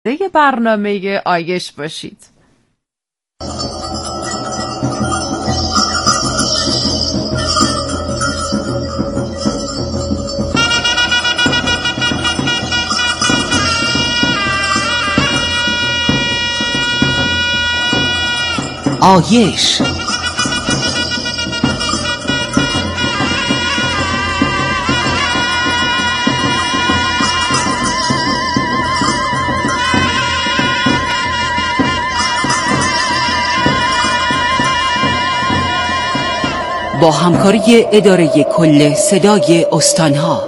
برنامه آیش باشید. آیش با همکاری اداره کل صدای استانها.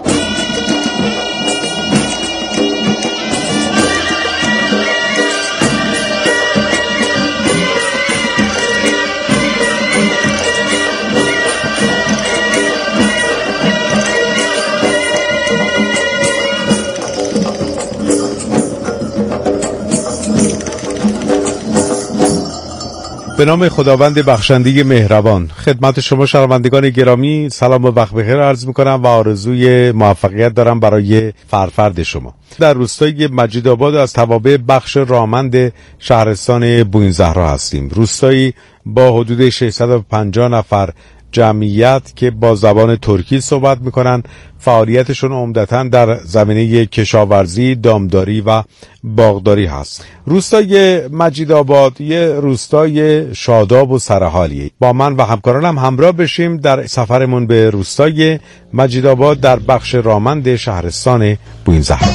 به نام خداوند بخشنده مهربان، خدمت شما شنوندگان گرامی سلام و وقت بخیر عرض می‌کنم و آرزوی موفقیت دارم برای فرفرد شما. در روستای مجیدآباد از توابع بخش رامند شهرستان بوئینزهرا هستیم. روستایی با حدود 650 نفر جمعیت که با زبان ترکی صحبت میکنن. فعالیتشون عمدتاً در زمینه کشاورزی، دامداری و باغداری هست. روستای مجیدآباد یه روستای شاداب و سرحالیه. با من و همکارانم همراه بشیم در سفرمون به روستای مجیدآباد در بخش رامند شهرستان بوئینزهرا.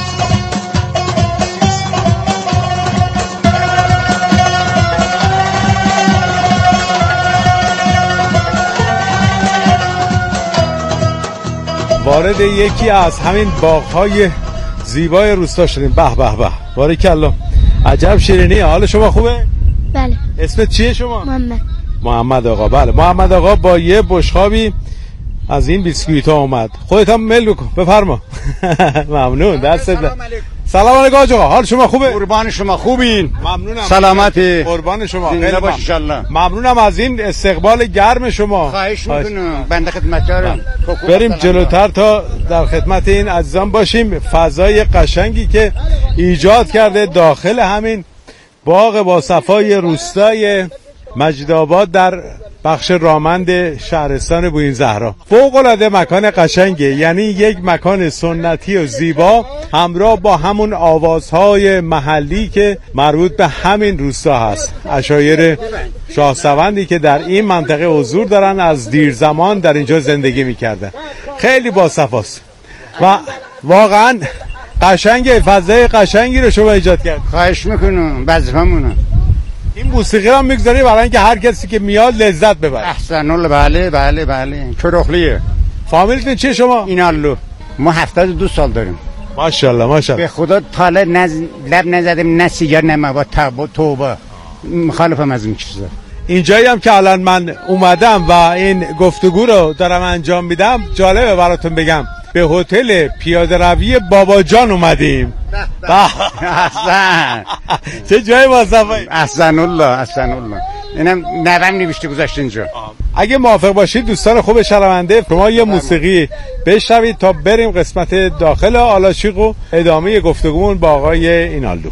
وارد یکی از همین باغ‌های زیبای روستا شدیم. به به به، باریکالله، عجب شیرینی. حال شما خوبه؟ بله. اسمت چیه شما؟ محمد آقا. بله، محمد آقا با یه بشقابی از این بیسکویت ها اومد. خودت هم میل بکن، بفرما. ممنون. دست سلام علیکم آقا، حال شما خوبه؟ قربان شما خوبین؟ ممنونم. سلامتی. قربان شما. زنده باش ان شاء الله. ممنونم از این استقبال گرم شما. خواهش میکنم. بنده خدمتکارم. بریم جلوتر تا در خدمت این عزیزان باشیم. فضای قشنگی که ایجاد کرده داخل همین باغ با صفای روستای مجیدآباد در بخش رامند شهرستان بوئینزهرا. فوق‌العاده مکان قشنگه، یعنی یک مکان سنتی و زیبا همراه با همون آوازهای محلی که مربوط به همین روستا هست. عشایر شاهسوندی که در این منطقه حضور دارن از دیر زمان در اینجا زندگی میکردن. خیلی باصفاست و واقعا قشنگه. فضای قشنگی رو شما ایجاد کرد. خواهش میکنم. وظیفه‌مونه. این موسیقی رو میگذاری برای اینکه هر کسی که میاد لذت ببره. احسن الله. بله بله بله. کرخلیه. فامیلتون چیه شما؟ اینالو. ما 72 سال داریم. ماشاءالله ماشاءالله. به خدا تا لب نزدم، نه سیگار نه مواد. توبه مخالفم از این چیزا. اینجایی هم که الان من اومدم و این گفتگو رو دارم انجام میدم، جالبه براتون بگم به هتل پیاده روی بابا جان اومدیم. احسن. چه جای باصفایی. احسن الله احسن الله. اینم نوام نوشته گذاشته اینجا. اگه موافق باشید دوستان خوب شنونده، شما یه موسیقی بشنوید تا بریم قسمت داخل آلاشیق و ادامه گفتگومون با آقای اینالدو.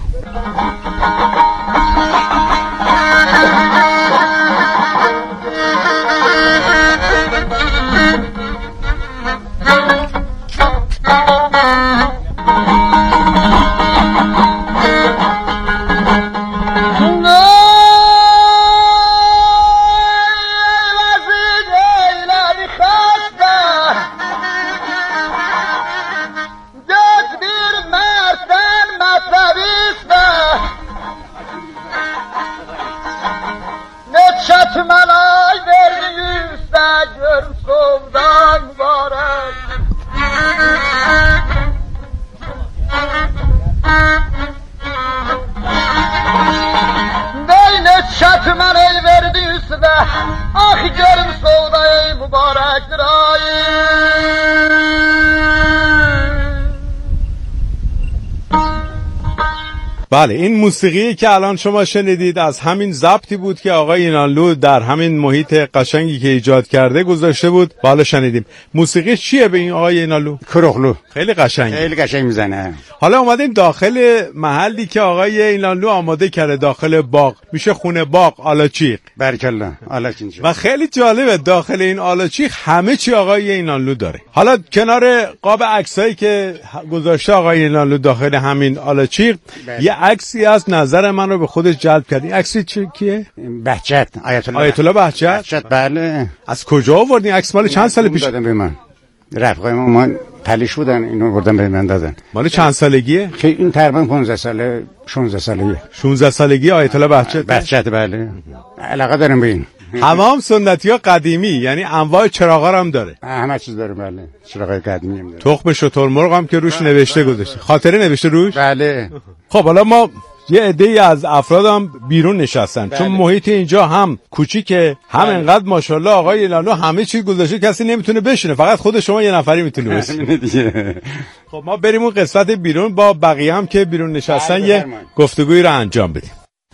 بله، این موسیقی که الان شما شنیدید از همین ضبطی بود که آقای اینانلو در همین محیط قشنگی که ایجاد کرده گذاشته بود. بالا شنیدیم. موسیقی چیه به این آقای اینانلو؟ کروغلو. خیلی قشنگه. خیلی قشنگ میزنه. حالا اومدیم داخل محلی که آقای اینانلو آماده کرده، داخل باغ، میشه خونه باغ آلاچیق. بارکالله. آلاچیق. و خیلی جالبه داخل این آلاچیق همه چی آقای اینانلو داره. حالا کنار قاب عکسایی که گذاشته آقای اینانلو داخل همین آلاچیق یه عکسی از نظر من رو به خودش جلب کرد. این عکس کیه؟ بهجت. آیت الله بهجت. بله. از کجا آوردین عکس؟ مال چند سال پیش دادن به من؟ رفقای ما پلیش بودن، اینو بردن به من دادن. مال چند سالگیه؟ خیلی این تقریبا 15 ساله 16 سالگیه. 16 سالگی آیت الله بهجت. بهجت بله. علاقه دارم به این. حمام سنتی ها قدیمی، یعنی انواع چراغا هم داره. همه چیز داره بله. چراغای قدیمی هم داره. تخم شترمرغ هم که روش نوشته گذاشته. خاطره نوشته روش؟ بله. خب حالا ما یه عده‌ای از افراد هم بیرون نشستن. بله. چون محیط اینجا هم کوچیکه، هم انقدر ماشاءالله آقای اینانلو همه چی گذاشته کسی نمیتونه بشینه، فقط خود شما یه نفری میتونه بشینه. خب ما بریم اون قسمت بیرون با بقیه هم که بیرون نشستن یه گفتگویی رو انجام بدیم.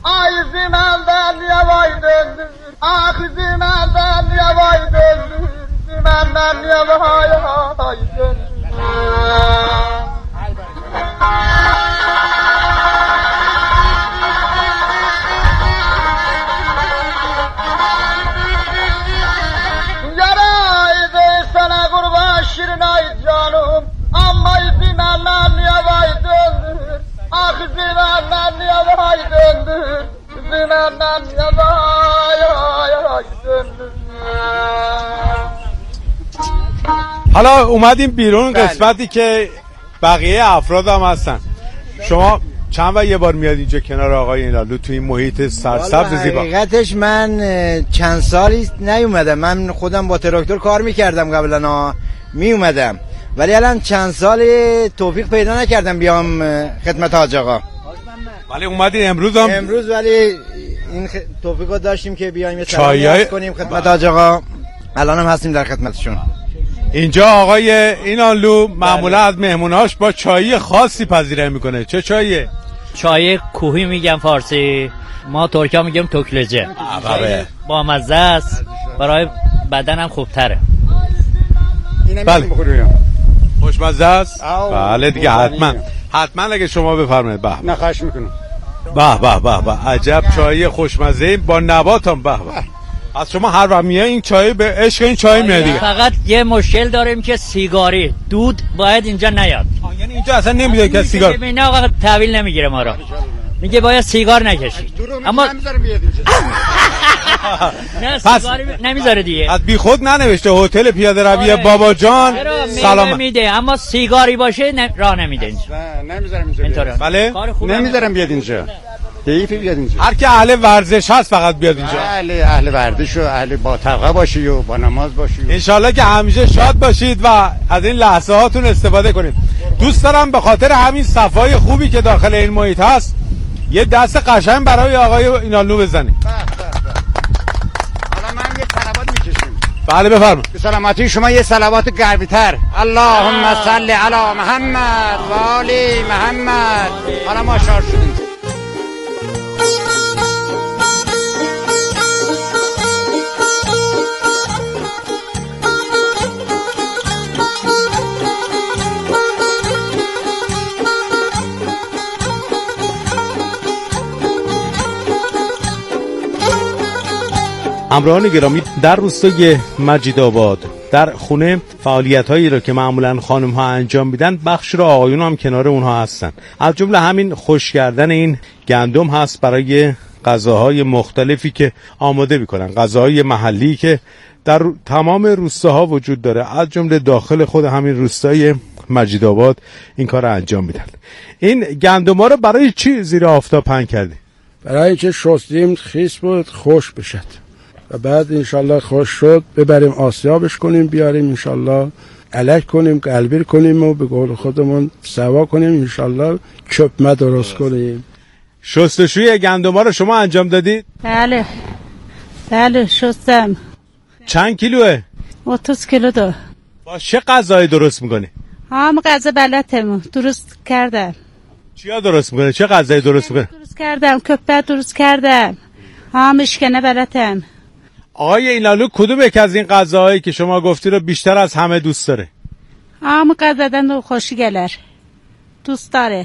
حالا اومدیم بیرون قسمتی که بقیه افراد هم هستن. شما چند و یه بار میاد اینجا کنار آقای اینانلو تو این محیط سرسبز زیبا؟ حقیقتش من چند سالی نیومدم. من خودم با تراکتور کار میکردم قبلا، میومدم، ولی الان چند سال توفیق پیدا نکردم بیام خدمت حاج آقا. ولی اومدین امروز هم؟ امروز ولی این توفیقو داشتیم که بیایم یه سلام کنیم خدمت حاج آقا. الان هم هستیم در خدمتشون. اینجا آقای اینانلو معمولا از مهموناش با چایی خاصی پذیرایی میکنه. چه چاییه؟ چای کوهی میگم فارسی، ما ترکا میگم توکلجه. با مزه است، برای بدنم خوبتره. بله. خوشمزه است؟ بله دیگه حتما اگه شما بفرمایید. به نخواهش میکنم. به عجب چای خوشمزه با نبات هم. به از شما هر وقت میای این چای به عشق این چای میاد دیگه. فقط یه مشکل داریم که سیگاری دود باید اینجا نیاد. یعنی اینجا اصلا نمیده که سیگار. نه آقا تحویل نمیگیره ما را. میگه باید سیگار نکشید. اما نه سیگاری نمیذاره دیگه. از بیخود ننوشته هتل پیاده روی بابا جان سلام میده، اما سیگاری باشه راه نمیده اینجا. نمیذارم اینجا. بله نمیذارم بیاد اینجا. کیفی بیاد اینجا. هر کی اهل ورزش هست فقط بیاد اینجا. اهل ورزش و اهل با تقوا باشی و با نماز باشی. ان شاءالله که همیشه شاد باشید و از این لحظه هاتون استفاده کنید. دوست دارم به خاطر همین صفای خوبی که داخل این محیط هست یه دست قشنگ برای آقای اینانلو بزنید. حالا من یه صلوات میکشیم. بله بفرمایید. به سلامتی شما یه صلوات قوی‌تر. اللهم صل علی محمد و آل محمد. حالا ما شاد شدیم. همراهان گرامی، در روستای مجیدآباد در خونه فعالیت‌هایی را که معمولاً خانم‌ها انجام میدن، بخش را آقایون هم کنار اونها هستن. از جمله همین خشک کردن این گندم هست برای غذاهای مختلفی که آماده می‌کنن، غذاهای محلی که در تمام روستاها وجود داره، از جمله داخل خود همین روستای مجیدآباد این کار را انجام میدن. این گندم‌ها رو برای چی زیر آفتاب پهن کردی؟ برای اینکه شستیم خیس بود خوش بشد و بعد انشالله خوش شد ببریم آسیابش کنیم، بیاریم انشالله الک کنیم، قلبیر کنیم و به قول خودمون سوا کنیم، انشالله کپمه درست کنیم. شستشوی گندم‌ها رو شما انجام دادید؟ بله شستم. چند کیلوه؟ 30 کیلو دو. با چه غذایی درست میکنی؟ هم غذا بلدم درست کردم. چیا درست میکنه؟ چه غذایی درست میکنه؟ درست کردم، کبه درست کردم، مشکنه بلتم. آقای اینالو کدوم یکی از این غذاهایی که شما گفتی رو بیشتر از همه دوست داره؟ قزدن و خوشگلر دوست داره.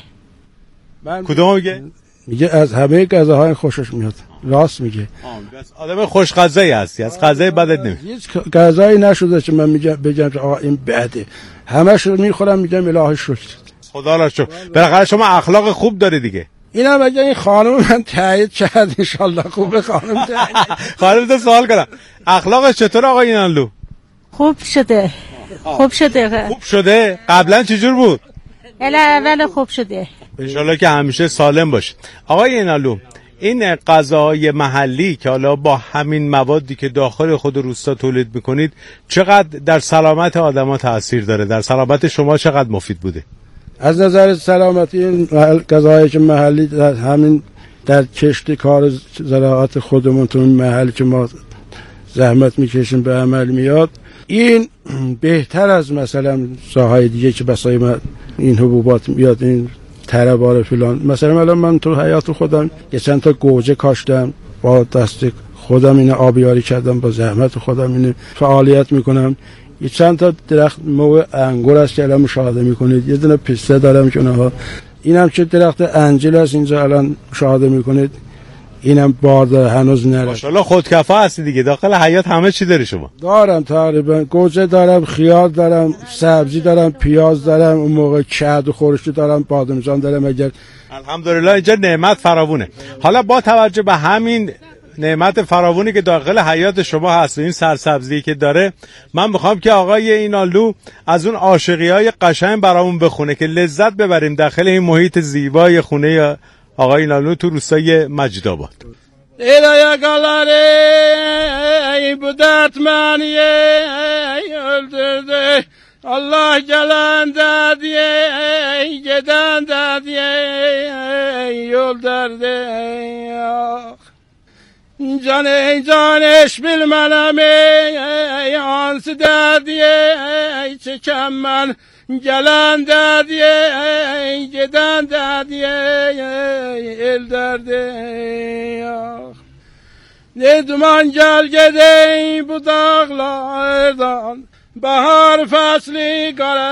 کدوم میگه؟ میگه از همه غذاهای خوشش میاد. راست میگه. آدم خوش غذایی هستی، از غذای بدت نمیاد. هیچ غذایی نشده که من بگم که آقا این بده. همش رو میخورم میگم الهی شکر. خدا را شکر. بالاخره شما اخلاق خوب داری دیگه. اینم اگه این خانم من تایید کرد ان شاء الله خوبه خانم تایید. خانم تو سوال کنم. اخلاقش چطور آقای اینالو؟ خوب شده. خوب شده. خوب شده؟ قبلا چجور بود؟ اول خوب شده. ان شاء الله که همیشه سالم باشه. آقای اینالو، این غذاهای محلی که حالا با همین موادی که داخل خود روستا تولید میکنید چقدر در سلامت آدما تاثیر داره؟ در سلامت شما چقدر مفید بوده؟ از نظر سلامتی این غذاهایی که محلی در همین در کشت کار زراعت خودمون تو محلی که ما زحمت میکشیم به عمل میاد، این بهتر از مثلا ساهای دیگه که بسای من این حبوبات میاد، این تربار فلان. مثلا الان من تو حیات خودم یه چند تا گوجه کاشتم، با دست خودم اینو آبیاری کردم، با زحمت خودم اینو فعالیت میکنم. یه چند تا درخت موقع انگور است که الان مشاهده میکنید، یه دونه پسته دارم که اونها، اینم چه درخت انجیل است اینجا الان مشاهده میکنید، اینم بار داره هنوز نره. ماشاءالله خودکفا هستی دیگه، داخل حیات همه چی داری شما؟ دارم تقریبا، گوجه دارم، خیار دارم، سبزی دارم، پیاز دارم، اون موقع کدو خورشتی دارم، بادمجان دارم. اگر الحمدلله اینجا نعمت فراوونه. حالا با توجه به همین نعمت فراوانی که داخل حیات شما هست و این سرسبزی که داره، من میخوام که آقای اینالو از اون عاشقی‌های قشنگ برامون بخونه که لذت ببریم داخل این محیط زیبای خونه آقای اینالو تو روستای مجیدآباد. ایلای گالاره ای بودت منی öldürdü Allah gelen dediye giden dediye yol derdi can eş bilmenem hansı dediye çeken ben gelen dediye giden dediye el derdi ne duman gel gidey bu dağlardan bahar fasli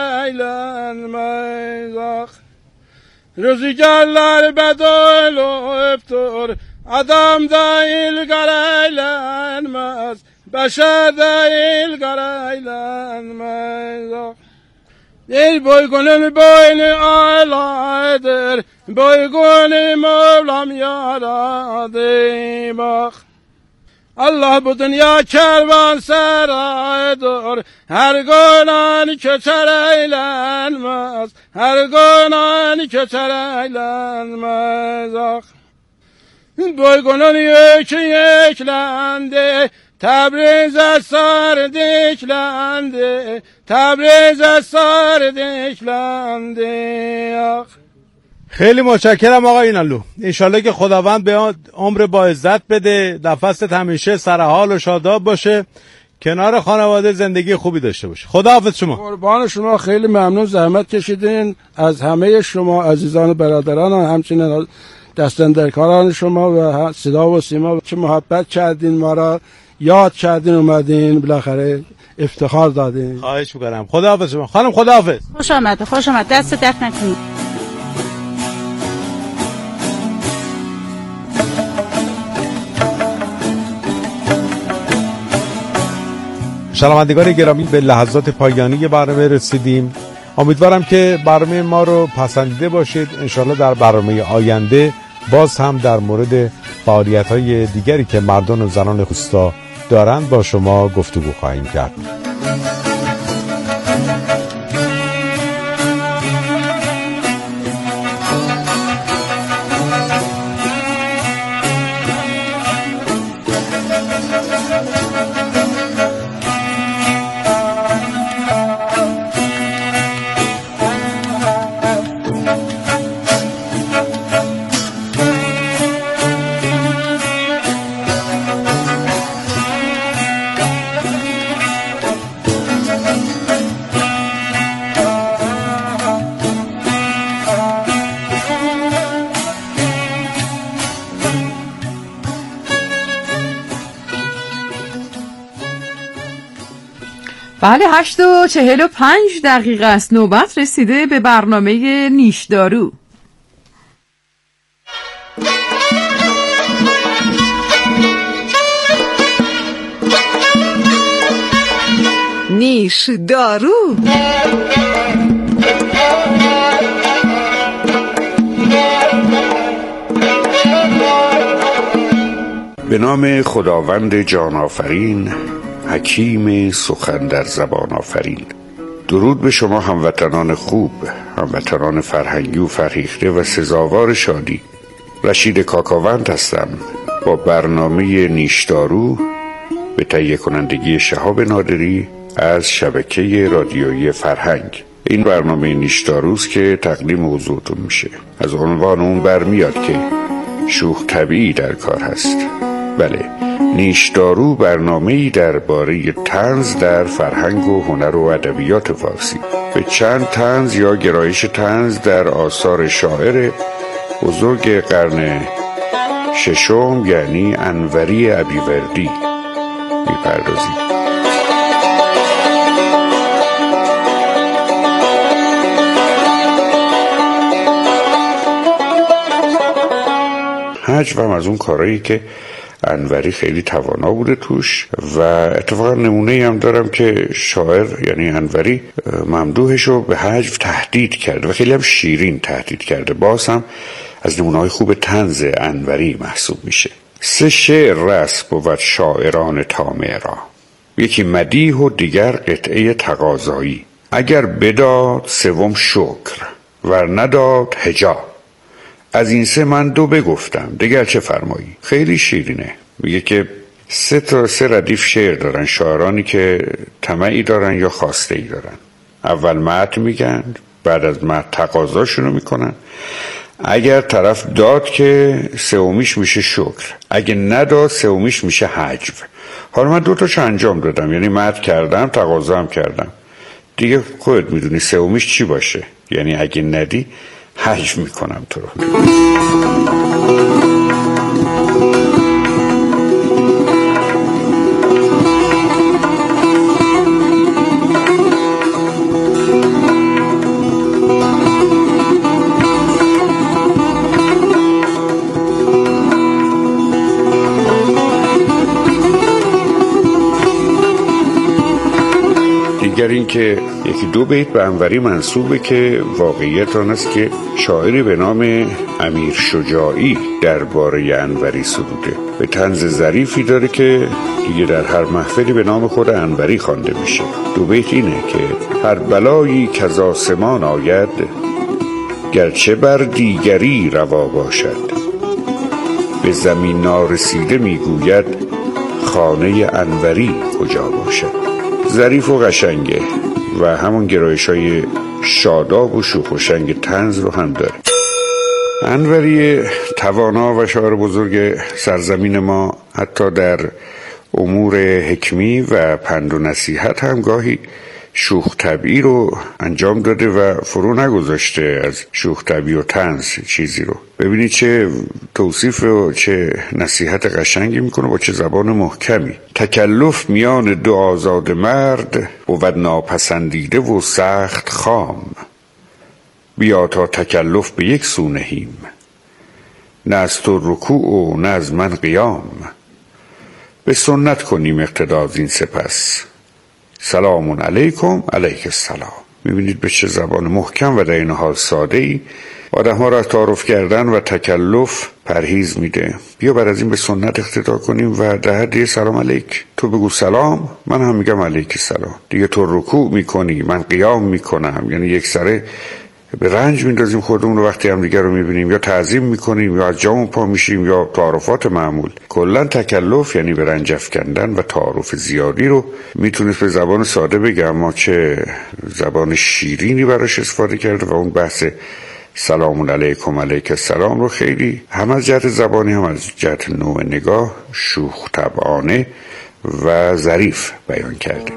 karaylanmaz rüzgarlar bedel öptür adam değil karaylanmaz beşer değil karaylanmaz Dil boygunun boynu ağladır boygunun Mevlam yaradı bak Allah bu dünya kervansaraydır her gün köçer eylenmez her gün köçer eylenmez boygunun yükü yüklendi Tebriz'e sar diklendi Tebriz'e sar diklendi خیلی متشکرم آقای اینالو. انشالله که خداوند به عمر با عزت بده، نفست همیشه سرحال و شاداب باشه، کنار خانواده زندگی خوبی داشته باشه. خداحافظ شما. قربان شما، خیلی ممنون، زحمت کشیدین. از همه شما عزیزان و برادران، همچنین دستندرکاران شما و صدا و سیما که محبت کردین، ما را یاد کردین، اومدین، بالاخره افتخار دادین. خواهش می‌کنم. خداحافظ شما. خانم خداحافظ. خوش آمد. دست درد نکنید. شنوندگان گرامی، به لحظات پایانی برنامه رسیدیم. امیدوارم که برنامه ما رو پسندیده باشید. انشالله در برنامه آینده باز هم در مورد فعالیت‌های دیگری که مردان و زنان روستا دارند با شما گفتگو خواهیم کرد. بله 8:45 است. نوبت رسیده به برنامه نیشدارو. نیشدارو. به نام خداوند جان آفرین، حکیم سخن در زبان آفرین. درود به شما هموطنان خوب، هموطنان فرهنگی و فرهیخته و سزاوار شادی. رشید کاکاوند هستم با برنامه نیشدارو به تهیه کنندگی شهاب نادری از شبکه رادیویی فرهنگ. این برنامه نیشداروست که تقدیم حضورتون میشه. از عنوان اون برمیاد که شوخ طبیعی در کار هست. بله، نیشدارو برنامه‌ای درباره طنز در فرهنگ و هنر و ادبیات فارسی، به چند طنز یا گرایش طنز در آثار شاعر بزرگ قرن ششم یعنی انوری ابیوردی می‌پردازیم. حجو هم از اون کارهایی که انوری خیلی توانا بوده توش و اتفاقا نمونه هم دارم که شاعر یعنی انوری ممدوحشو به حجو تهدید کرده و خیلی هم شیرین تهدید کرده. باز هم از نمونه‌های خوب طنز انوری محسوب میشه. 3 شعر رس بود شاعران طامع را، یکی مدیح و دیگر قطعه تقاضایی. اگر بداد سوم شکر ور نداد هجا، از این 3 من 2 بگفتم دیگر چه فرمایی. خیلی شیرینه. میگه که 3 ردیف شعر دارن شاعرانی که طمعی دارن یا خواسته ای دارن. اول متن میگن، بعد از متن تقاضاشونو میکنن. اگر طرف داد که 3میش میشه شکر، اگه نداد 3میش میشه حجو. حالا من 2 تاشو انجام دادم، یعنی متن کردم تقاضا هم کردم دیگه. خودت میدونی 3میش چی باشه، یعنی اگه ندی حجو میکنم تو رو. دیگر این که 1-2 بیت به انوری منسوبه که واقعیت آن است که شاعری به نام امیر شجاعی درباره انوری سروده. به طنز ظریفی داره که دیگه در هر محفلی به نام خود انوری خوانده میشه. 2 بیت اینه که هر بلایی که از آسمان آید، گرچه بر دیگری روا باشد. به زمین نارسیده میگوید خانه انوری کجا باشد. ظریف و قشنگه و همون گرایش‌های شاداب و شوخ و شنگ طنز رو هم داره. انوری توانا و شاعر بزرگ سرزمین ما حتی در امور حکمی و پند و نصیحت هم گاهی شوخ طبعی رو انجام داده و فرو نگذاشته از شوخ طبعی و طنز چیزی رو. ببینید چه توصیف و چه نصیحت قشنگی میکنه با چه زبان محکمی. تکلف میان 2 آزاد مرد بود ناپسندیده و سخت خام. بیا تا تکلف به 1 سو نهیم، نه از تو رکوع و نه از من قیام. به سنت کنیم اقتدا از این سپس، سلام علیکم علیک السلام. میبینید به چه زبان محکم و در این حال ساده ای آدم ها را تعارف کردن و تکلف پرهیز میده. بیا بر از این به سنت اقتدا کنیم و در حد سلام علیک. تو بگو سلام، من هم میگم علیک السلام. دیگه تو رکوع میکنی، من قیام میکنم. یعنی یک سره به رنج میندازیم خودمون رو وقتی هم دیگر رو میبینیم، یا تعظیم میکنیم یا از جامون پا میشیم یا تعارفات معمول. کلا تکلف یعنی به رنج افکندن و تعارف زیادی رو میتونست به زبان ساده بگه، اما چه زبان شیرینی براش استفاده کرده و اون بحث سلام علیکم علیک السلام رو خیلی هم از جهت زبانی هم از جهت نوع نگاه شوخ طبعانه و ظریف بیان کرده.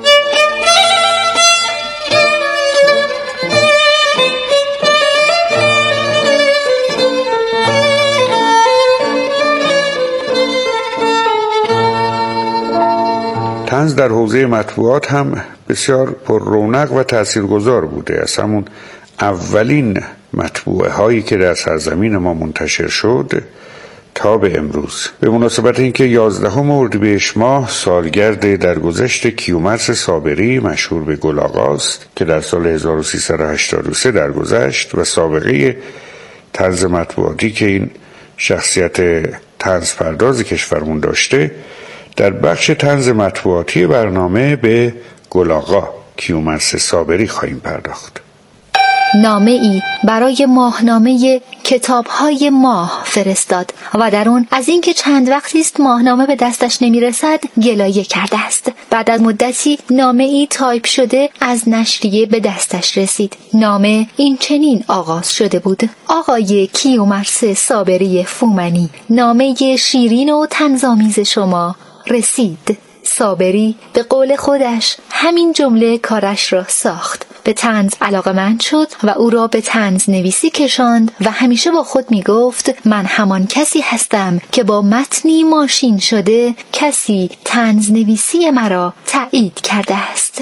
طنز در حوزه مطبوعات هم بسیار پر رونق و تاثیرگذار بوده. از همون اولین مطبوعه هایی که در سرزمین ما منتشر شد تا به امروز. به مناسبت اینکه 11 اردیبهشت ماه سالگرد درگذشت کیومرث صابری مشهور به گل آقاست که در سال 1383 درگذشت و سابقه طنز مطبوعاتی که این شخصیت طنز پرداز کشورمون داشته، در بخش طنز مطبوعاتی برنامه به گل آقا کیومرث صابری خواهیم پرداخت. نامه ای برای ماهنامه کتاب‌های ماه فرستاد و در اون از اینکه چند وقتی است ماهنامه به دستش نمیرسد گلایه کرده است. بعد از مدتی نامه ای تایپ شده از نشریه به دستش رسید. نامه این چنین آغاز شده بود: آقای کیومرث صابری فومنی، نامه شیرین و طنزآمیز شما رسید. صابری به قول خودش همین جمله کارش را ساخت. به طنز علاقه‌مند شد و او را به طنز نویسی کشاند و همیشه با خود می گفت من همان کسی هستم که با متنی ماشین شده کسی طنز نویسی مرا تایید کرده است.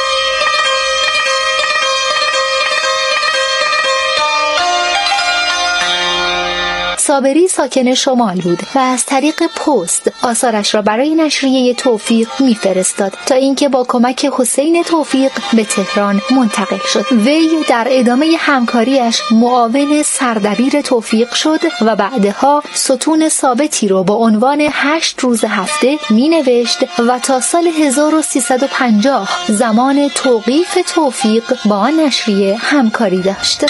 صابری ساکن شمال بود و از طریق پست آثارش را برای نشریه توفیق میفرستاد تا اینکه با کمک حسین توفیق به تهران منتقل شد. وی در ادامه همکاریش معاون سردبیر توفیق شد و بعدها ستون ثابتی را با عنوان 8 روز هفته می نوشت و تا سال 1350 زمان توقیف توفیق با آن نشریه همکاری داشت.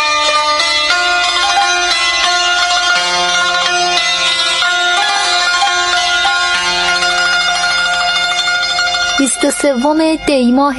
23 دی ماه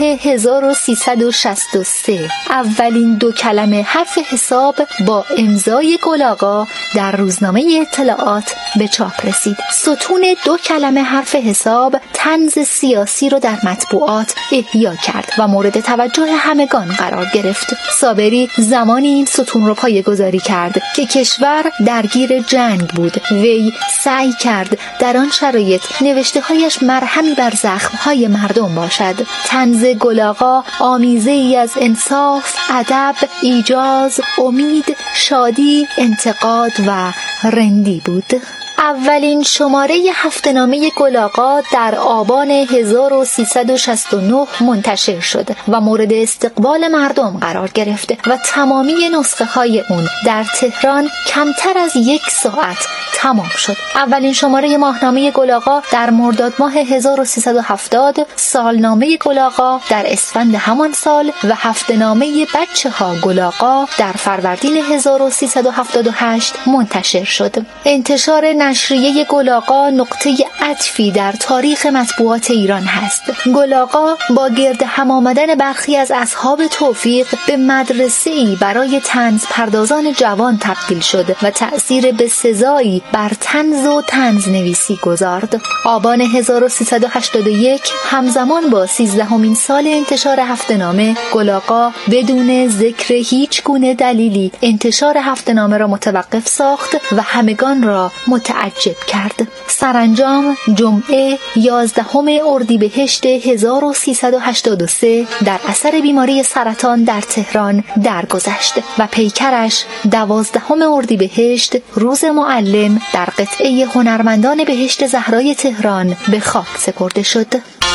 1363 اولین 2 کلمه حرف حساب با امضای گل آقا در روزنامه اطلاعات به چاپ رسید. ستون 2 کلمه حرف حساب طنز سیاسی رو در مطبوعات احیا کرد و مورد توجه همگان قرار گرفت. صابری زمانی این ستون رو پایه‌گذاری کرد که کشور درگیر جنگ بود. وی سعی کرد در آن شرایط نوشته‌هایش مرهمی بر زخم‌های مردم باشد. طنز گل آقا آمیزه ای از انصاف، ادب، ایجاز، امید، شادی، انتقاد و رندی بود. اولین شماره هفته‌نامه گل آقا در آبان 1369 منتشر شد و مورد استقبال مردم قرار گرفت و تمامی نسخه های اون در تهران کمتر از 1 ساعت تمام شد. اولین شماره ماهنامه گل آقا در مرداد ماه 1370، سالنامه گل آقا در اسفند همان سال و هفته‌نامه بچه‌ها گل آقا در فروردین 1378 منتشر شد. انتشار نشریه گل آقا نقطه عطفی در تاریخ مطبوعات ایران هست. گل آقا با گرد هم آمدن برخی از اصحاب توفیق به مدرسه‌ای برای طنز پردازان جوان تبدیل شد و تأثیر بسزایی بر طنز و طنز نویسی گذارد. آبان 1381 همزمان با 13مین سال انتشار هفته‌نامه، گل آقا بدون ذکر هیچ گونه دلیلی انتشار هفته‌نامه را متوقف ساخت و همگان را متعجب کرد. سرانجام جمعه 11 اردیبهشت 1383 در اثر بیماری سرطان در تهران درگذشت و پیکرش 12 اردیبهشت روز معلم در قطعه هنرمندان بهشت زهرای تهران به خاک سپرده شد.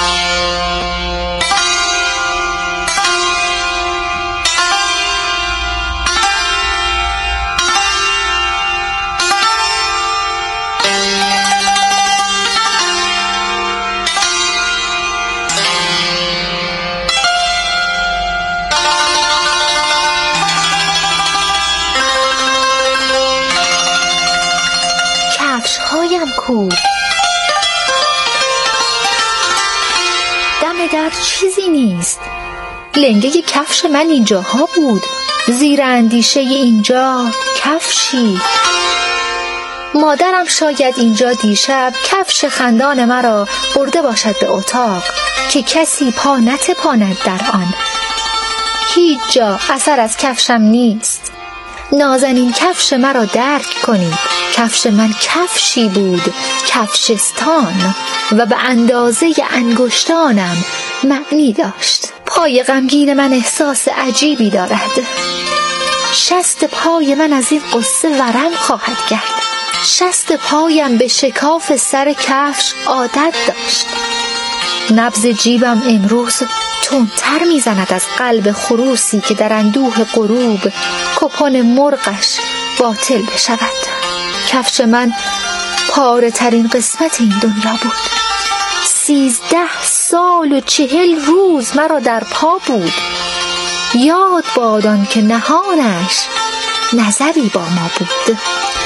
دم در چیزی نیست. لنگه کفش من اینجاها بود، زیر اندیشه اینجا کفشی. مادرم شاید اینجا دیشب کفش خندان مرا برده باشد به اتاق که کسی پا نتپاند در آن. هیچ جا اثر از کفشم نیست. نازنین کفش مرا درک کنید. کفش من کفشی بود، کفشستان، و به اندازه انگشتانم معنی داشت. پای غمگین من احساس عجیبی دارد. شست پای من از این قصه ورم خواهد کرد. شست پایم به شکاف سر کفش عادت داشت. نبض جیبم امروز تندتر میزند از قلب خروسی که در اندوه غروب کپون مرغش باطل بشود. کفش من پاره ترین قسمت این دنیا بود. 13 سال و 40 روز مرا در پا بود. یاد بادان که نهانش نظری با ما بود.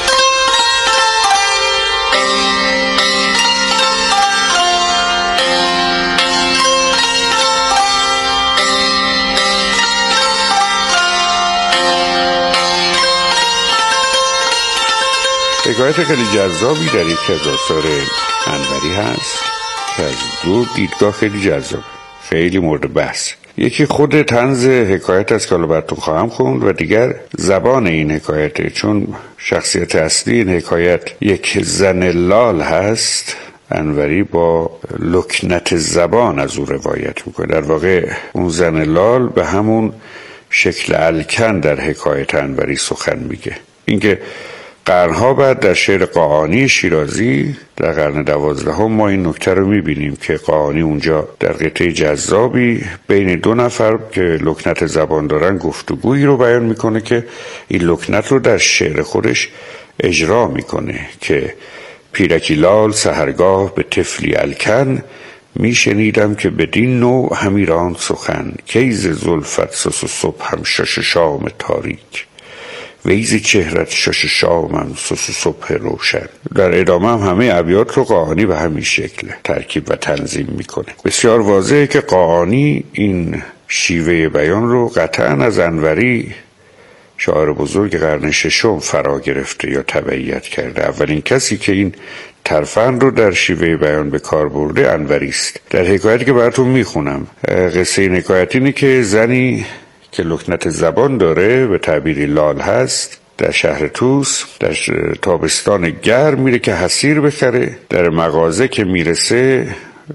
حکایت خیلی جذابی در یکی از آثار انوری هست که از دو دیدگاه خیلی جذاب، خیلی مورد بحث. یکی خود طنز حکایت است که حالا براتون خواهم خوند و دیگر زبان این حکایته، چون شخصیت اصلی این حکایت یک زن لال هست. انوری با لکنت زبان از او روایت میکنه. در واقع اون زن لال به همون شکل الکن در حکایت انوری سخن میگه. اینکه قرنها بعد در شعر قاآنی شیرازی در قرن 12 ما این نکته رو میبینیم که قاآنی اونجا در قطعه جذابی بین دو نفر که لکنت زبان دارن گفتگویی رو بیان میکنه که این لکنت رو در شعر خودش اجرا میکنه که پیرکی لال سحرگاه به طفلی الکن میشنیدم که بدین نوع همیران سخن کیز زلفت سس و صبح هم شش شام تاریک ویز چهرت شش شامم سس و صبح روشن. در ادامه هم همه ابیات رو قاآنی به همین شکل ترکیب و تنظیم میکنه. بسیار واضحه که قاآنی این شیوه بیان رو قطعا از انوری شاعر بزرگ قرن ششم فرا گرفته یا تبعیت کرده. اولین کسی که این ترفند رو در شیوه بیان به کار برده انوری است. در حکایتی که براتون میخونم، قصه این حکایت اینه که زنی که لکنت زبان داره به تعبیری لال هست در شهر توس در تابستان گرم میره که حصیر بخره. در مغازه که میرسه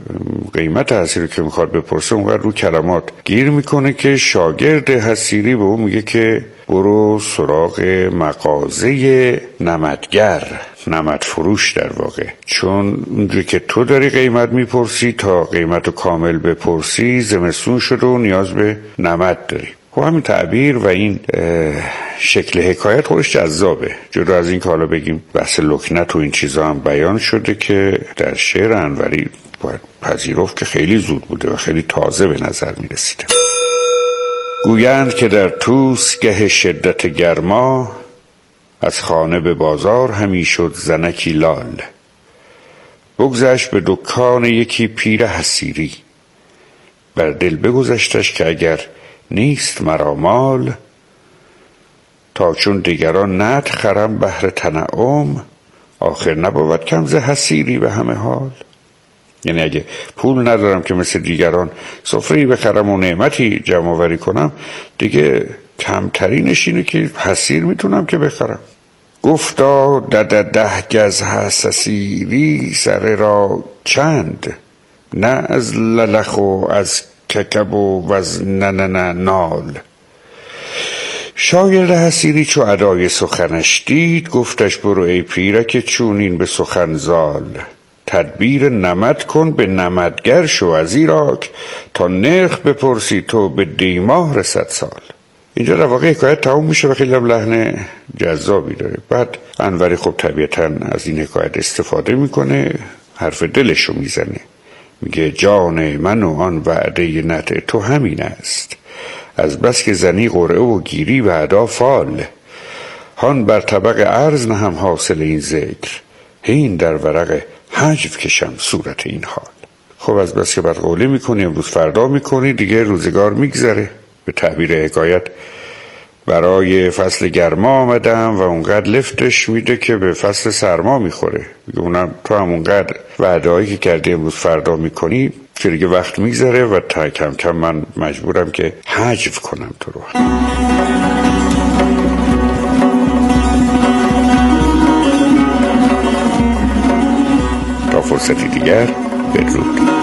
قیمت حصیر که میخواد بپرسه اونقدر رو کلمات گیر میکنه که شاگرد حصیری به اون میگه که برو سراغ مغازه نمدگر، نمد فروش در واقع، چون اونجوری که تو داری قیمت میپرسی تا قیمت رو کامل بپرسی زمستون شده و نیاز به نمد داری. خب همین تعبیر و این شکل حکایت خودش جذابه. جدا از این که حالا بگیم بحث لکنت و این چیزا هم بیان شده که در شعر انوری باید پذیرفت که خیلی زود بوده و خیلی تازه به نظر می رسیده. گویند که در توس گه شدت گرما از خانه به بازار همی شد زنکی لال. بگذشت به دکان یکی پیر حصیری، بر دل بگذشتش که اگر نیست مرا مال، تا چون دیگران ند خرم بهر تنعم، آخر نبود کم ز حصیری به همه حال. یعنی اگه پول ندارم که مثل دیگران سفره‌ای بخرم و نعمتی جمع آوری کنم، دیگه کمترینش اینه که حصیر میتونم که بخرم. گفتا 10 گز حصیری سر را چند، نه از للخ و از ککب و از نال. شاگرد حصیری چو ادای سخنش دید، گفتش برو ای پیرک چونین به سخن زال. تدبیر نمد کن به نمدگر شو از ایراک، تا نرخ بپرسی تو به دیماه رسد سال. اینجا در واقع حکایت تموم میشه و خیلی هم لحن جذابی داره. بعد انوری خب طبیعتاً از این حکایت استفاده میکنه، حرف دلشو میزنه، میگه جان من و آن وعده نطع تو همین است، از بس که زنی قرعه و گیری و ادا فال. هان بر طبق عرض نهم حاصل این ذکر، هین در ورق حجو کشم صورت این حال. خب از بس که بعد قوله میکنی امروز فردا میکنی، دیگه روزگار میگذره. به تعبیر حکایت برای فصل گرما آمدم و اونقدر لفتش میده که به فصل سرما میخوره. میگه اونم تو هم اونقدر وعده‌هایی که کردی امروز فردا میکنی که دیگه وقت میگذره و تا کم کم من مجبورم که حجو کنم تو رو. تا فرصتی دیگر، بدرود.